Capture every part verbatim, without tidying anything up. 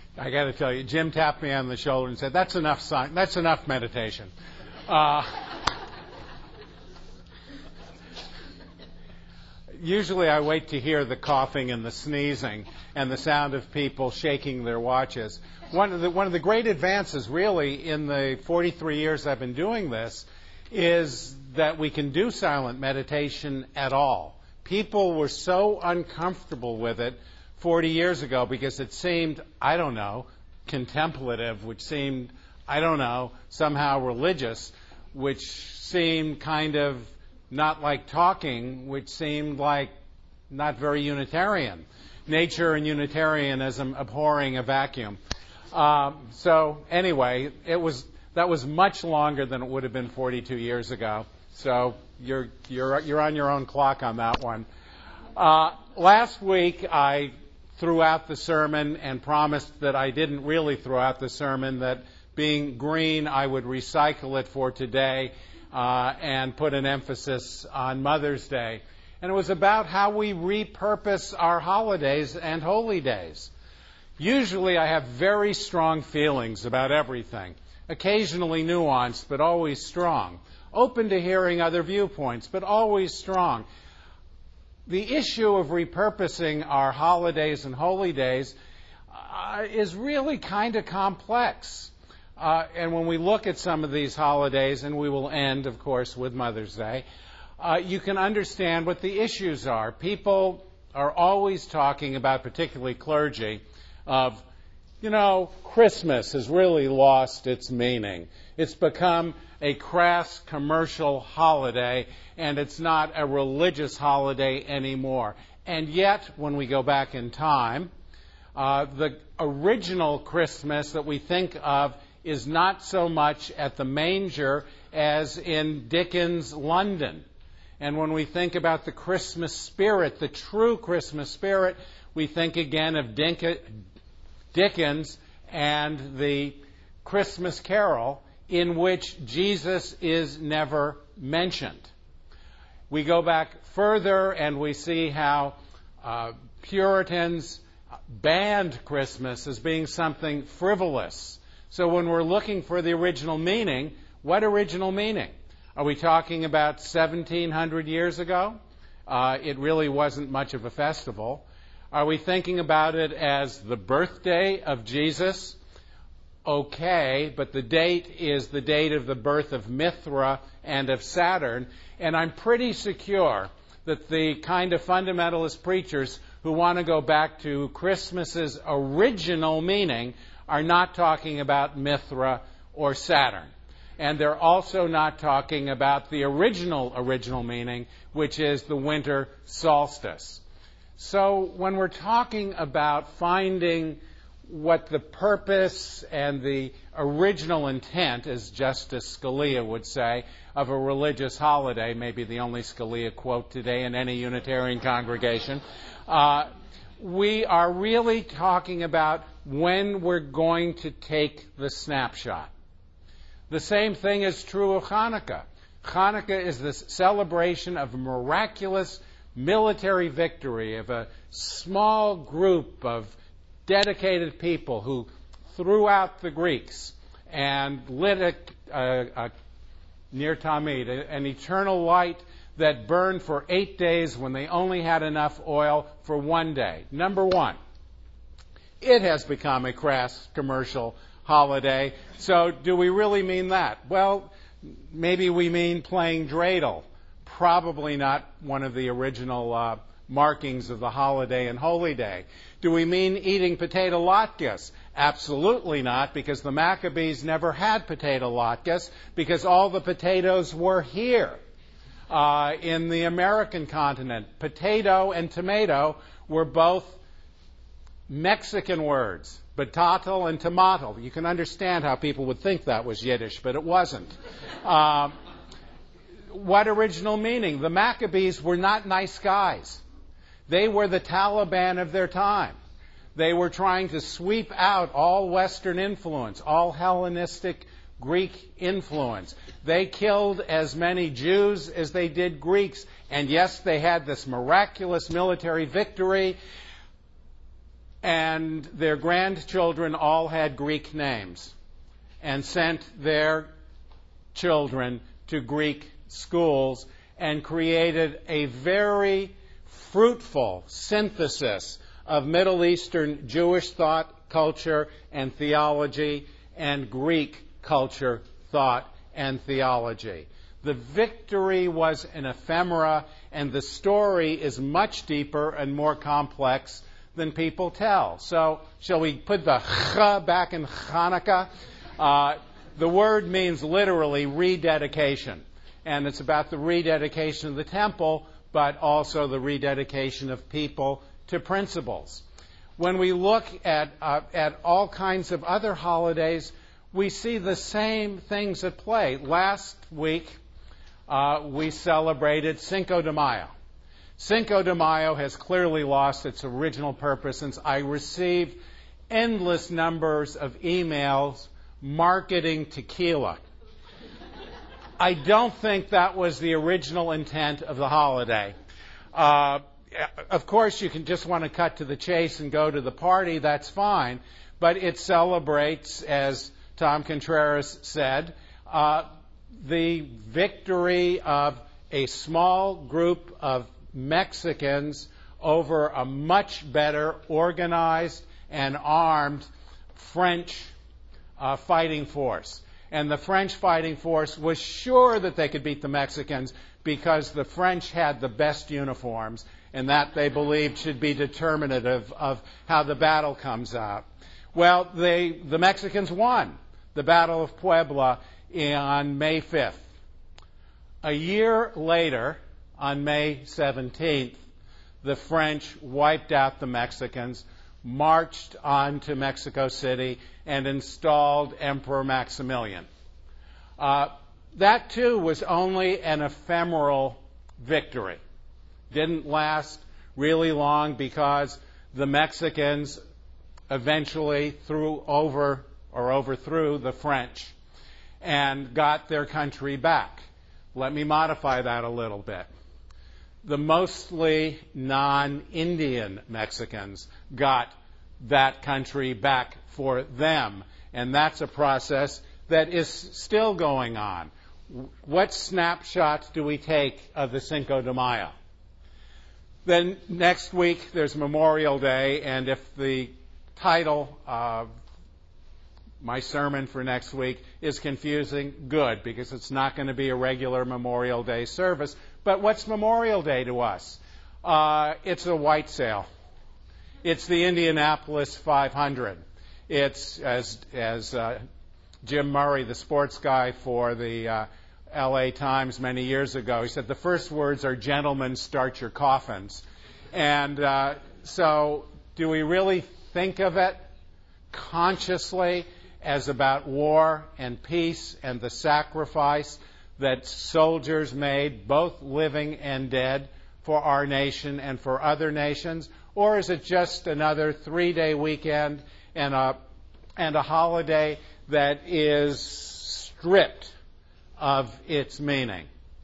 I got to tell you, Jim tapped me on the shoulder and said, "That's enough science. That's enough meditation." Uh, usually, I wait to hear the coughing and the sneezing and the sound of people shaking their watches. One of the one of the great advances, really, in the forty-three years I've been doing this, is that we can do silent meditation at all. People were so uncomfortable with it forty years ago because it seemed, I don't know, contemplative, which seemed, I don't know, somehow religious, which seemed kind of not like talking, which seemed like not very Unitarian. Nature and Unitarianism abhorring a vacuum. Um, so anyway, it was that was much longer than it would have been forty-two years ago. So you're you're you're on your own clock on that one. Uh, last week I threw out the sermon and promised that I didn't really throw out the sermon, that being green I would recycle it for today uh, and put an emphasis on Mother's Day. And it was about how we repurpose our holidays and holy days. Usually I have very strong feelings about everything, occasionally nuanced, but always strong. Open to hearing other viewpoints, but always strong. The issue of repurposing our holidays and holy days uh, is really kind of complex. Uh, and when we look at some of these holidays, and we will end, of course, with Mother's Day, uh, you can understand what the issues are. People are always talking about, particularly clergy, of, you know, Christmas has really lost its meaning. It's become a crass commercial holiday, and it's not a religious holiday anymore. And yet, when we go back in time, uh, the original Christmas that we think of is not so much at the manger as in Dickens' London. And when we think about the Christmas spirit, the true Christmas spirit, we think again of Dickens and the Christmas Carol, in which Jesus is never mentioned. We go back further and we see how uh, Puritans banned Christmas as being something frivolous. So when we're looking for the original meaning, what original meaning? Are we talking about seventeen hundred years ago? Uh, it really wasn't much of a festival. Are we thinking about it as the birthday of Jesus? Okay, but the date is the date of the birth of Mithra and of Saturn, and I'm pretty secure that the kind of fundamentalist preachers who want to go back to Christmas's original meaning are not talking about Mithra or Saturn. And they're also not talking about the original, original meaning, which is the winter solstice. So when we're talking about finding what the purpose and the original intent, as Justice Scalia would say, of a religious holiday, maybe the only Scalia quote today in any Unitarian congregation, uh, we are really talking about when we're going to take the snapshot. The same thing is true of Hanukkah. Hanukkah is the celebration of a miraculous military victory of a small group of dedicated people who threw out the Greeks and lit a, a, a near Tamid, an eternal light that burned for eight days when they only had enough oil for one day. Number one, it has become a crass commercial holiday. So do we really mean that? Well, maybe we mean playing dreidel. Probably not one of the original uh, markings of the holiday and holy day. Do we mean eating potato latkes? Absolutely not, because the Maccabees never had potato latkes, because all the potatoes were here uh, in the American continent. Potato and tomato were both Mexican words, batatal and tomato. You can understand how people would think that was Yiddish, but it wasn't. Um, what original meaning? The Maccabees were not nice guys. They were the Taliban of their time. They were trying to sweep out all Western influence, all Hellenistic Greek influence. They killed as many Jews as they did Greeks. And yes, they had this miraculous military victory. and their grandchildren all had Greek names and sent their children to Greek schools and created a very fruitful synthesis of Middle Eastern Jewish thought, culture, and theology, and Greek culture, thought, and theology. The victory was an ephemera, and the story is much deeper and more complex than people tell. So, shall we put the ch back in Hanukkah? Uh, the word means literally rededication, and it's about the rededication of the temple, but also the rededication of people to principles. When we look at uh, at all kinds of other holidays, we see the same things at play. Last week, uh, we celebrated Cinco de Mayo. Cinco de Mayo has clearly lost its original purpose, since I received endless numbers of emails marketing tequila. I don't think that was the original intent of the holiday. Uh, of course, you can just want to cut to the chase and go to the party. That's fine. But it celebrates, as Tom Contreras said, uh, the victory of a small group of Mexicans over a much better organized and armed French uh, fighting force. And the French fighting force was sure that they could beat the Mexicans because the French had the best uniforms, and that they believed should be determinative of how the battle comes out. Well, they, the Mexicans won the Battle of Puebla on May fifth. A year later, on May seventeenth, the French wiped out the Mexicans, marched on to Mexico City, and installed Emperor Maximilian. Uh, that, too, was only an ephemeral victory. Didn't last really long because the Mexicans eventually threw over or overthrew the French and got their country back. Let me modify that a little bit. The mostly non-Indian Mexicans got that country back for them, and that's a process that is still going on. What snapshot do we take of the Cinco de Mayo? Then next week there's Memorial Day, and if the title of my sermon for next week is confusing, good, because it's not going to be a regular Memorial Day service. But what's Memorial Day to us? Uh, it's a white sale. It's the Indianapolis five hundred. It's, as as uh, Jim Murray, the sports guy for the uh, L A Times many years ago, he said the first words are, "Gentlemen, start your coffins." And uh, so do we really think of it consciously as about war and peace and the sacrifice that soldiers made, both living and dead, for our nation and for other nations? Or is it just another three-day weekend and a, and a holiday that is stripped of its meaning?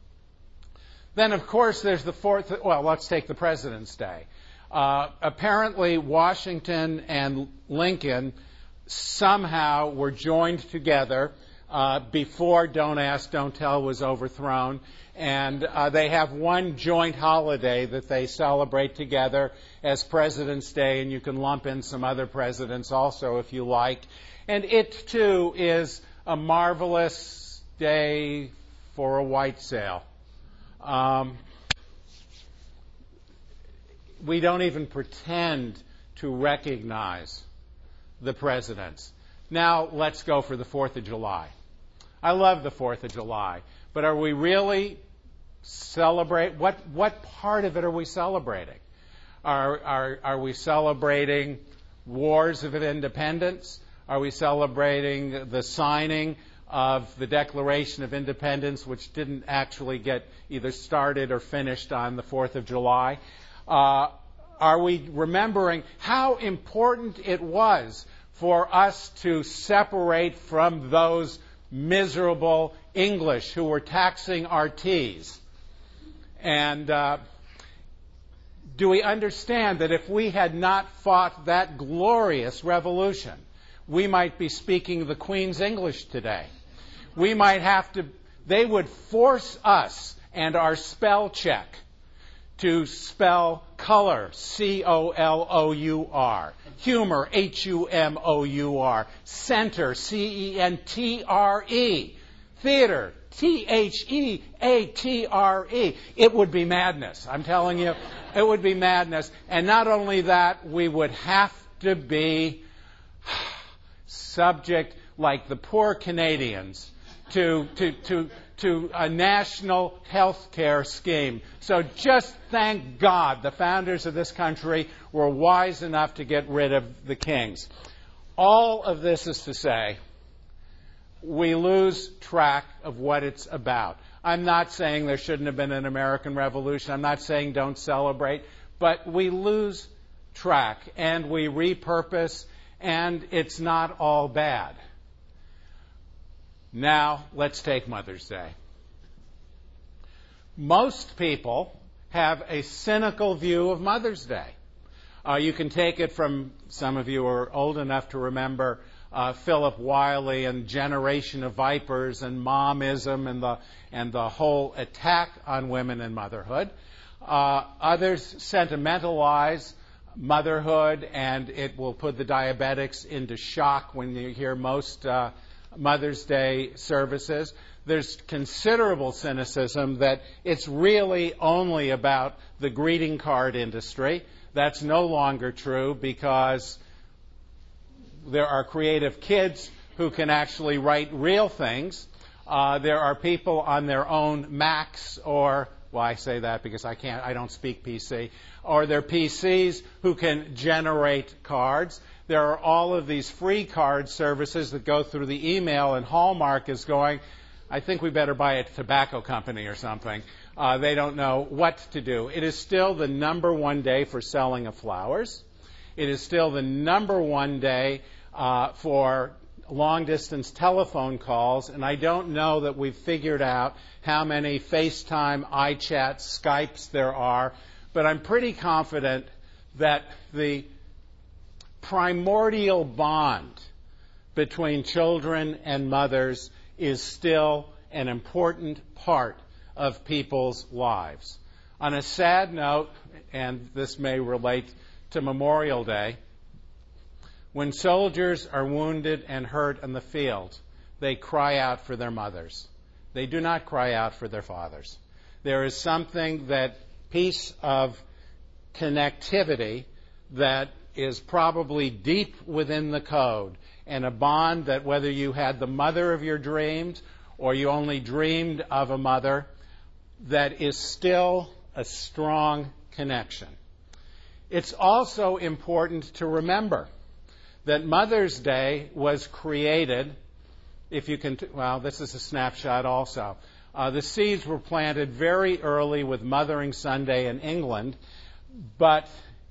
Then, of course, there's the fourth. Well, let's take the President's Day. Uh, apparently, Washington and Lincoln somehow were joined together uh, before Don't Ask, Don't Tell was overthrown, and uh, they have one joint holiday that they celebrate together as President's Day, and you can lump in some other presidents also if you like. And it, too, is a marvelous day for a white sale. Um, we don't even pretend to recognize the presidents. Now let's go for the fourth of July. I love the fourth of July, but are we really celebrate? What what part of it are we celebrating? Are are are we celebrating wars of independence? Are we celebrating the signing of the Declaration of Independence, which didn't actually get either started or finished on the fourth of July? Uh, are we remembering how important it was for us to separate from those miserable English who were taxing our T's? And uh, Do we understand that if we had not fought that glorious revolution, we might be speaking the Queen's English today? We might have to, they would force us and our spell check to spell color, C O L O U R, humor, H U M O U R, center, C E N T R E, theater, T H E A T R E. It would be madness. I'm telling you, it would be madness. And not only that, we would have to be subject, like the poor Canadians, to, to, to, to a national health care scheme. So just thank God the founders of this country were wise enough to get rid of the kings. All of this is to say, we lose track of what it's about. I'm not saying there shouldn't have been an American Revolution. I'm not saying don't celebrate. But we lose track and we repurpose, and it's not all bad. Now, let's take Mother's Day. Most people have a cynical view of Mother's Day. Uh, you can take it from, some of you are old enough to remember uh, Philip Wiley and Generation of Vipers and Momism and the, and the whole attack on women and motherhood. Uh, others sentimentalize motherhood, and it will put the diabetics into shock when you hear most uh, Mother's Day services. There's considerable cynicism that it's really only about the greeting card industry. That's no longer true because there are creative kids who can actually write real things. Uh, there are people on their own Macs or, well, I say that because I can't, I don't speak P C, or their P Cs who can generate cards. There are all of these free card services that go through the email, and Hallmark is going, I think we better buy a tobacco company or something. Uh, they don't know what to do. It is still the number one day for selling of flowers. It is still the number one day uh, for long-distance telephone calls, and I don't know that we've figured out how many FaceTime, iChat, Skypes there are, but I'm pretty confident that the primordial bond between children and mothers is still an important part of people's lives. On a sad note, and this may relate to Memorial Day, when soldiers are wounded and hurt in the field, they cry out for their mothers. They do not cry out for their fathers. There is something, that piece of connectivity that is probably deep within the code, and a bond that whether you had the mother of your dreams or you only dreamed of a mother, that is still a strong connection. It's also important to remember that Mother's Day was created, if you can, t- well, this is a snapshot also. Uh, the seeds were planted very early with Mothering Sunday in England, but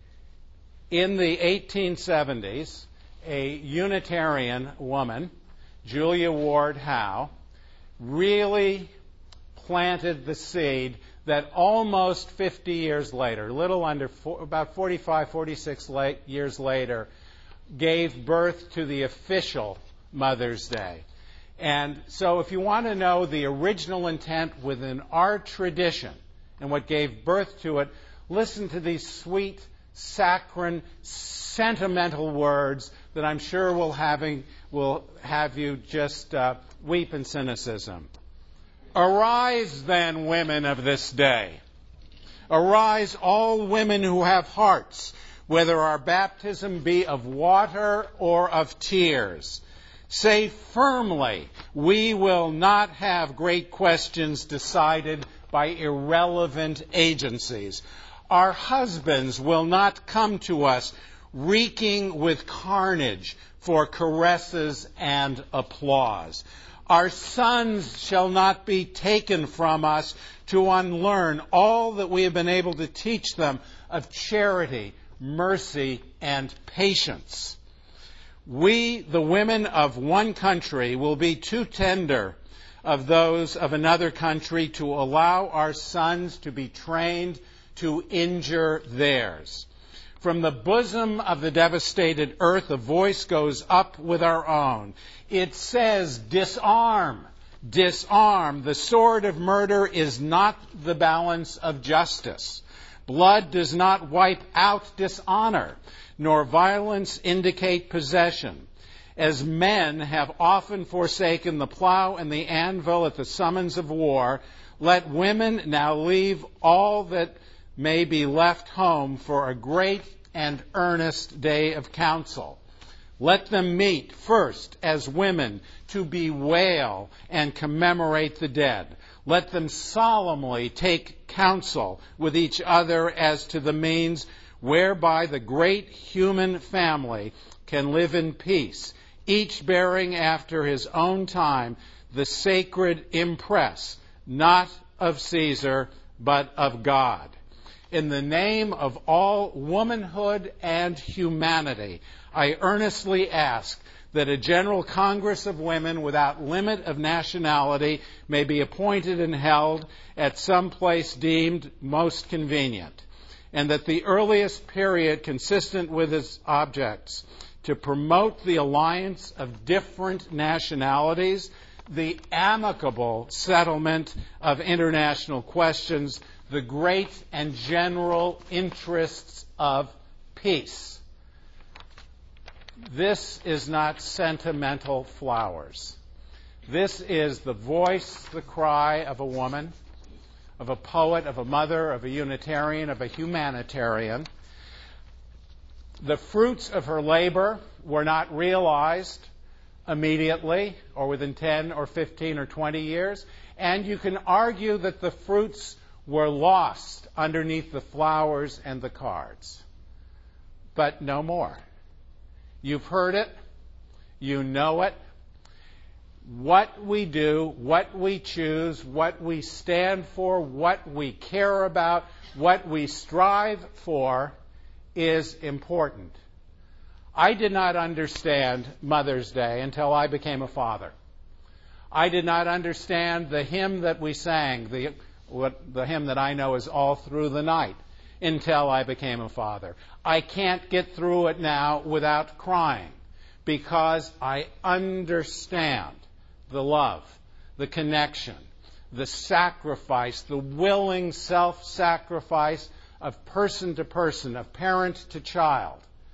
in the eighteen seventies, a Unitarian woman, Julia Ward Howe, really planted the seed that almost fifty years later, a little under, four, about forty-five, forty-six late, years later, gave birth to the official Mother's Day. And so if you want to know the original intent within our tradition and what gave birth to it, listen to these sweet, saccharine, sentimental words that I'm sure will, having, will have you just uh, weep in cynicism. Arise then, women of this day. Arise, all women who have hearts, whether our baptism be of water or of tears. Say firmly, we will not have great questions decided by irrelevant agencies. Our husbands will not come to us reeking with carnage for caresses and applause. Our sons shall not be taken from us to unlearn all that we have been able to teach them of charity, mercy, and patience. We, the women of one country, will be too tender of those of another country to allow our sons to be trained to injure theirs. From the bosom of the devastated earth, a voice goes up with our own. It says, disarm, disarm. The sword of murder is not the balance of justice. Blood does not wipe out dishonor, nor violence indicate possession. As men have often forsaken the plow and the anvil at the summons of war, let women now leave all that may be left home for a great and earnest day of council. Let them meet first as women to bewail and commemorate the dead. Let them solemnly take counsel with each other as to the means whereby the great human family can live in peace, each bearing after his own time the sacred impress, not of Caesar, but of God. In the name of all womanhood and humanity, I earnestly ask that a General Congress of Women without limit of nationality may be appointed and held at some place deemed most convenient, and that the earliest period consistent with its objects to promote the alliance of different nationalities, the amicable settlement of international questions, the great and general interests of peace. This is not sentimental flowers. This is the voice, the cry of a woman, of a poet, of a mother, of a Unitarian, of a humanitarian. The fruits of her labor were not realized immediately or within ten or fifteen or twenty years, and you can argue that the fruits were lost underneath the flowers and the cards. But no more. You've heard it. You know it. What we do, what we choose, what we stand for, what we care about, what we strive for is important. I did not understand Mother's Day until I became a father. I did not understand the hymn that we sang, the what the hymn that I know is All Through the Night, until I became a father. I can't get through it now without crying, because I understand the love, the connection, the sacrifice, the willing self-sacrifice of person to person, of parent to child,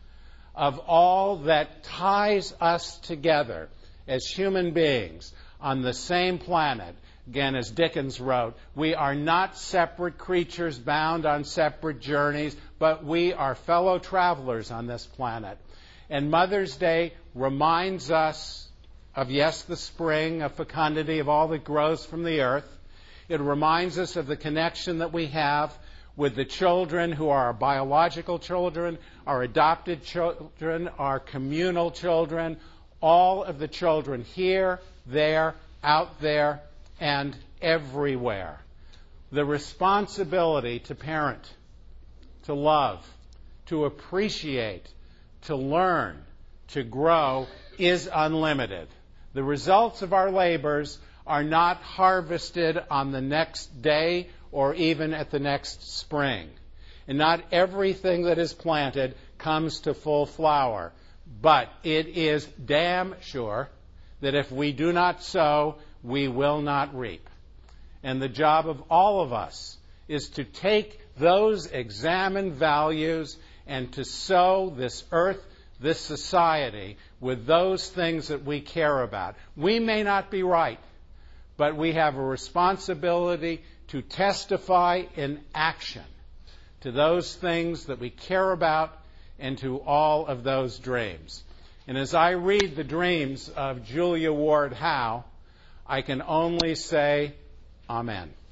of all that ties us together as human beings on the same planet. Again, as Dickens wrote, we are not separate creatures bound on separate journeys, but we are fellow travelers on this planet. And Mother's Day reminds us of, yes, the spring, of fecundity, of all that grows from the earth. It reminds us of the connection that we have with the children who are our biological children, our adopted children, our communal children, all of the children here, there, out there, and everywhere. The responsibility to parent, to love, to appreciate, to learn, to grow is unlimited. The results of our labors are not harvested on the next day or even at the next spring. And not everything that is planted comes to full flower. But it is damn sure that if we do not sow, we will not reap. And the job of all of us is to take those examined values and to sow this earth, this society, with those things that we care about. We may not be right, but we have a responsibility to testify in action to those things that we care about and to all of those dreams. And as I read the dreams of Julia Ward Howe, I can only say, Amen.